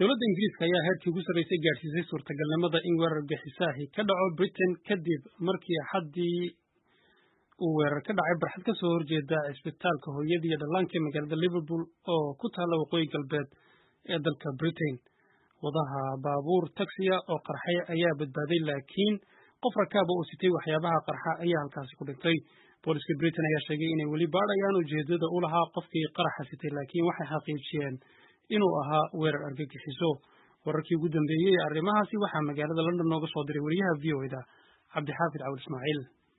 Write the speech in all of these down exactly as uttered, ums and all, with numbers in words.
dowladda Ingiriiska ayaa heerkii ugu sarreysay gaadhsiisay suurtagalnimada in weerar bixisaahi ka dhaco Britain kadib markii Axaddii uu weerar ka dhacay barxad ka soo horjeeda cisbitaalka hooyada iyo dhallaanka ee magaalada Liverpool oo ku taalla waqooyi galbeed ee dalka Britain. Wadaha baabuur taksiya oo qarxay ayaa badbaaday, laakiin qof rakaab oo sitay waxyaabaha qarxa ayaa halkaasi ku dhintay. Booliska Britain ayaa sheegay inay weli baadhayaan ujeedada u lahaa qofkii qaraxa sitay, laakiin waxay xaqiijiyeen inuu ahaa weerar argagixiso. Wararkii ugu dambeeyey ee arrimahaasi waxaa magaalada London nooga soo diray wariyaha V O A da Cabdixaafid Cawil Ismaaciil.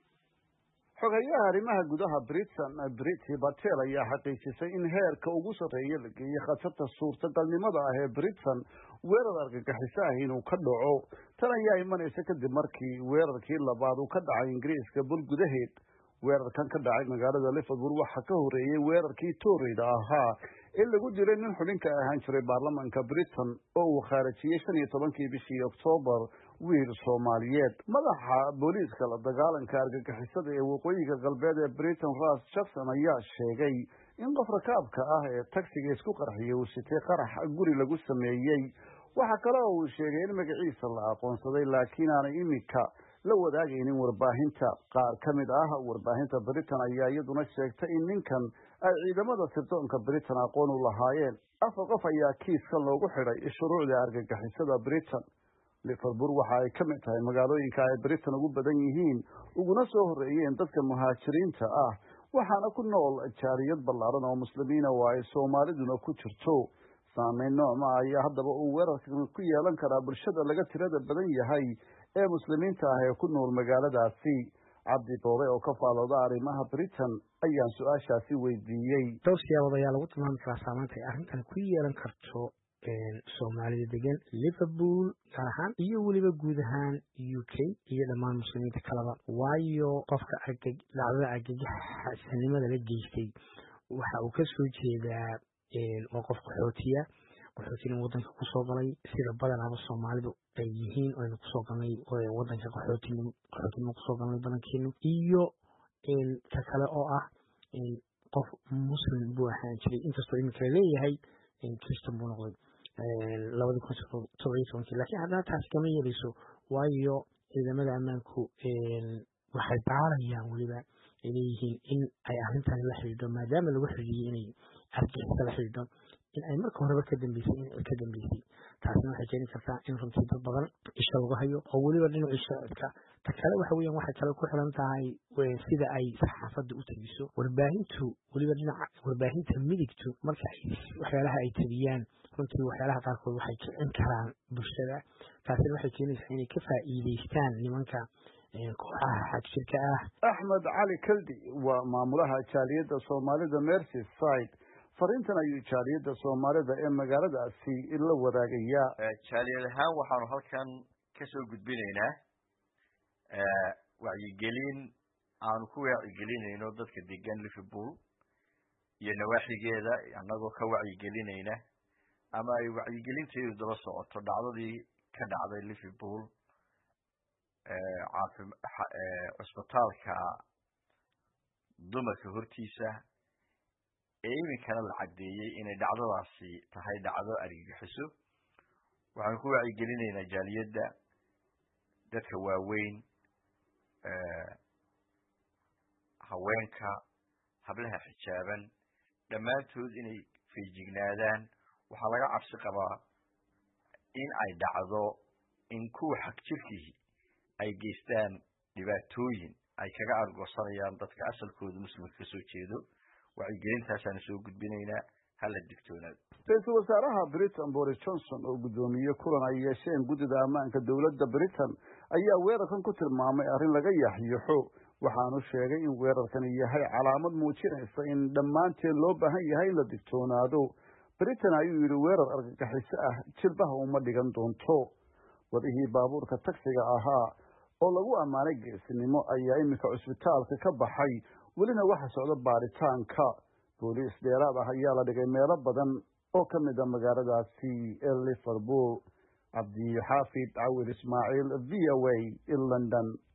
xogayaha arrimaha gudaha Britain Priti Patel ayaa xaqiijisay in heerka ugu sarreeya la geeyay khatarta suurtagalnimada ah ee Britain weerar argagixiso ah inuu ka dhaco. tan ayaa imanaysa kadib markii weerarkii labaad uu ka dhacay Ingiriiska bil gudaheed. weerarkan ka dhacay magaalada Liverpool waxa ka horeeyay weerarkii Toryda ahaa ee lagu dilay nin xubinka ahaan jiray baarlamaanka Britain oo uu khaarajiyay shan iyo tobankii bishii Oktoobar wiil Soomaaliyeed. madaxa booliiska la dagaalanka argagixisada ee waqooyiga galbeed ee Britain Ross Jackson ayaa sheegay in qof rakaabka ah ee taksiga isku qarxiyay uu sitay qarax guri lagu sameeyey. waxa kale oo uu sheegay in magaciisa la aqoonsaday laakiin aanay imika la wadaagaynin warbaahinta. qaar ka mid ah warbaahinta Britain ayaa iyaduna sheegtay in ninkan ay ciidamada sirdoonka Britain aqoon u lahaayeen. afar qof ayaa kiiskan loogu xidhay shuruucda argagixisada Britain. Liverpool waxa ay ka mid tahay magaalooyinka ay Britain ugu badan yihiin uguna soo horeeyeen dadka muhaajiriinta ah, waxaana ku nool jaariyad ballaaran oo muslimiina oo ay Soomaaliduna ku jirto. saameyn noocma ayaa haddaba uu weerarkan ku yeelan karaa bulshada laga tirada badan yahay ee muslimiinta ah ee ku nool magaaladaasi. Cabdi Boobe oo ka faalooda arrimaha Britain ayaan su-aashaasi weydiiyey. dhowr siyaabood ayaa lagu tilmaami karaa saameynta ay arrintan ku yeelan karto Soomaalida degan Liverpool gaar ahaan iyo weliba guud ahaan U K iyo dhammaan muslimiinta kaleba. waayo qofka dhacdada argagixisnimada la geystay waxa uu ka soo jeedaa oo qof qaxootiya qaxootina wadanka ku soo galay sida badanaba Soomaalidu ay yihiin oo aynu ku soo galnay wadanka qaxootinimo qaxootinimo ku soo galnay badankeenu, iyo ka kale oo ah qof muslim buu ahaan jiray inkastoo iminka leeyahay Christian buu noqday labada kun todoba iyo tobankii. laakiin haddana taasi kama yeelayso, waayo ciidamada ammaanku waxay baarayaan weliba ay leeyihiin in ay arrintan la xidhiidho maadaama lagu xidhiidhiyey inay argagixisada la xidhiidho in ay marka horeba ka dambeysay in ay ka dambeysay. taasina waxay keeni kartaa in runtii dad badan isha lagu hayo oo weliba dhinaca socodka. ta kale waxa weeyaan waxay kale ku xiran tahay sida ay saxaafadda u tabiso warbaahintu, weliba dhinaca warbaahinta midigtu marka ay waxyaalaha ay tabiyaan runtii waxyaalaha qaarkood waxay kicin karaan bulshada. taasina waxay keenaysaa inay ka faa'iidaystaan nimanka kooxaha xagjirka ah. Axmed Cali Kaldi waa maamulaha jaaliyadda Soomaalida Merseyside. fariintan ayuu jaaliyadda Soomaalida ee magaaladaasi la wadaagayaa. jaaliyad ahaan waxaanu halkan ka soo gudbinaynaa wacyigelin aanu ku wacyigelinayno dadka degan Liverpool iyo nawaaxigeeda, annagoo ka wacyigelinayna ama ay wacyigelinteedu daba socoto dhacdadii ka dhacday Liverpool cusbitaalka dumarka hortiisa ee iminkana la caddeeyey inay dhacdadaasi tahay dhacdo argagixiso. waxaan ku wacyigelinaynaa jaaliyadda dadka waaweyn, haweenka, hablaha xijaaban, dhammaantood inay feejignaadaan. waxaa laga cabsi qabaa in ay dhacdo in kuwa xagjirkii ay geystaan dhibaatooyin ay kaga argoosanayaan dadka asalkooda muslimka ka soo jeedo. wacyigelintaasaan soo gudbinaynaa, hala digtoonaado. ra-iisul wasaaraha Britain Boris Johnson oo gudoomiyey kulan ay yeesheen guddida ammaanka dowladda Britain ayaa weerarkan ku tilmaamay arrin laga yaxyaxo. waxaanu sheegay in weerarkani yahay calaamad muujinaysa in dhammaanteen loo baahan yahay in la digtoonaado. Britain ayuu yidhi weerar argagixiso ah jilbaha uma dhigan doonto. wadihii baabuurka taksiga ahaa oo lagu ammaanay geesinimo ayaa iminka cusbitaalka ka baxay, welina waxa socda baaritaanka. booliis dheeraad ah ayaa la dhigay meelo badan oo ka mid a magaaladaasi ee Liverpool. Cabdixaafid Cawil Ismaaciil, V O A, London.